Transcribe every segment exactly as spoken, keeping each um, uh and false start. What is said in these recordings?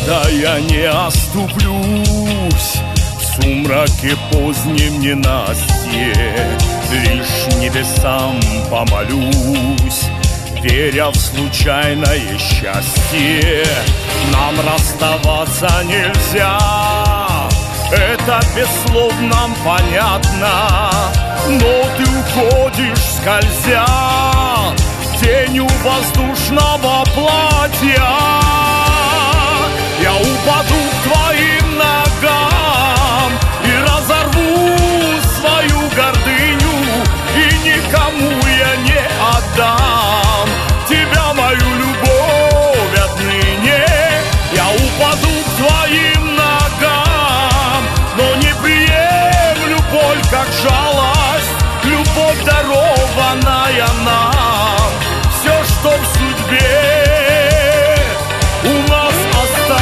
Да я не оступлюсь в сумраке позднем ненастье, лишь небесам помолюсь, веря в случайное счастье. Нам расставаться нельзя, это без слов нам понятно, но ты уходишь скользя тенью воздушного платья. Я упаду к твоим ногам и разорву свою гордыню, и никому я не отдам тебя, мою любовь отныне. Я упаду к твоим ногам, но не приемлю боль как жалость, любовь, дарованная нам. Все, что в судьбе у нас осталось.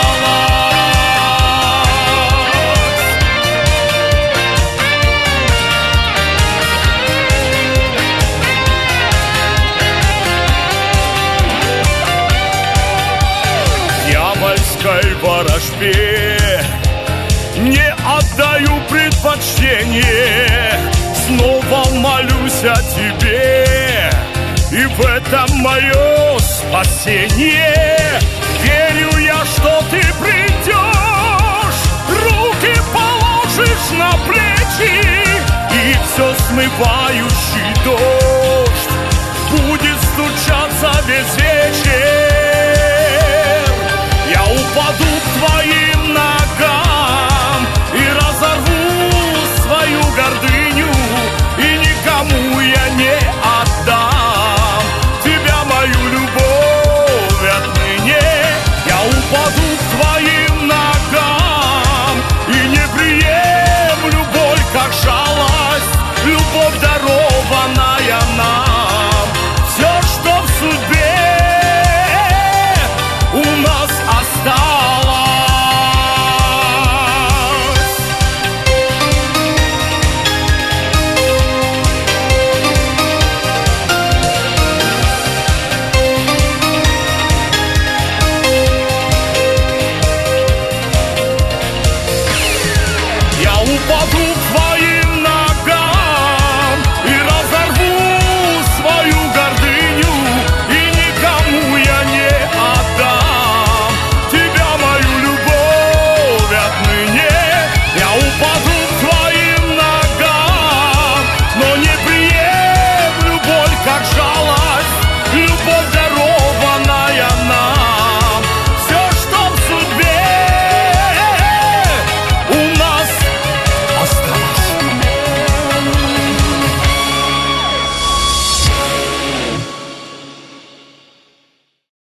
В дьявольской ворожбе не отдаю предпочтение, снова молюсь о тебе, и в этом мое спасение.